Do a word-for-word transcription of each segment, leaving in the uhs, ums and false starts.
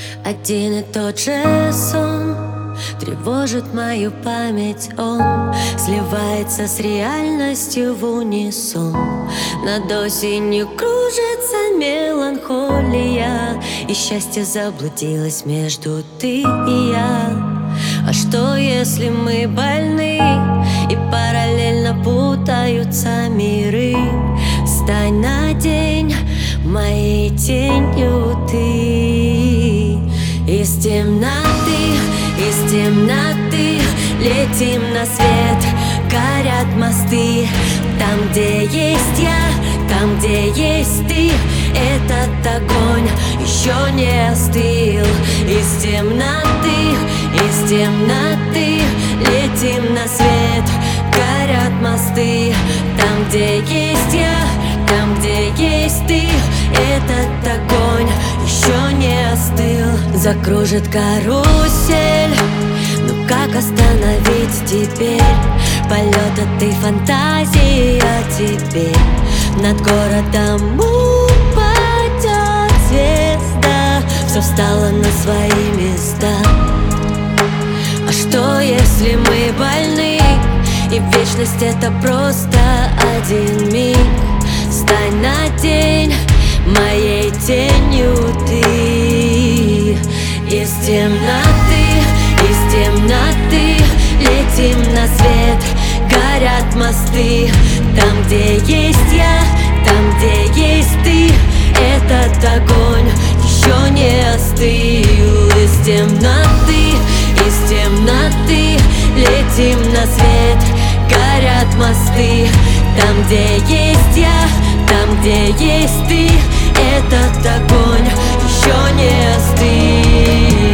Один и тот же сон тревожит мою память, он сливается с реальностью в унисон. Над осенью кружится меланхолия, и счастье заблудилось между ты и я. А что, если мы больны, и параллельно путаются миры? Стань на день моей тенью ты. Из темноты, из темноты летим на свет, горят мосты. Там, где есть я, там, где есть ты, этот огонь еще не остыл. Из темноты, из темноты летим на свет, горят мосты. Там, где есть я, там, где есть ты, этот огонь еще не остыл. Закружит карусель, ну как остановить теперь полет этой фантазии? А теперь над городом упадет звезда, все встало на свои места. А что, если мы больны, и вечность это просто один миг? Стань на день моей тенью ты. Из темноты, из темноты летим на свет, горят мосты. Там, где есть я, там, где есть ты, этот огонь еще не остыл. Из темноты, из темноты летим на свет, горят мосты. Там, где есть я, там, где есть ты, этот огонь еще не остыл.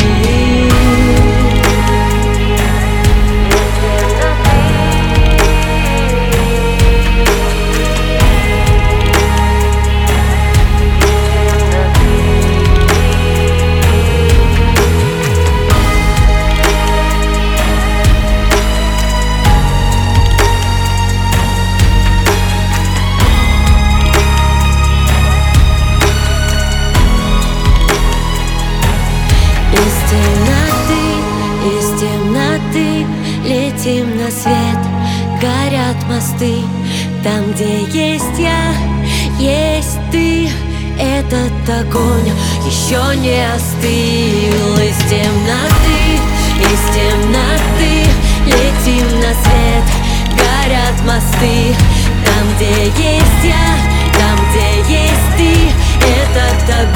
Из темноты, из темноты летим на свет, горят мосты. Там, где есть я, есть ты, этот огонь еще не остыл. Из темноты, из темноты летим на свет, горят мосты. Там, где есть я, там, где есть ты, этот огонь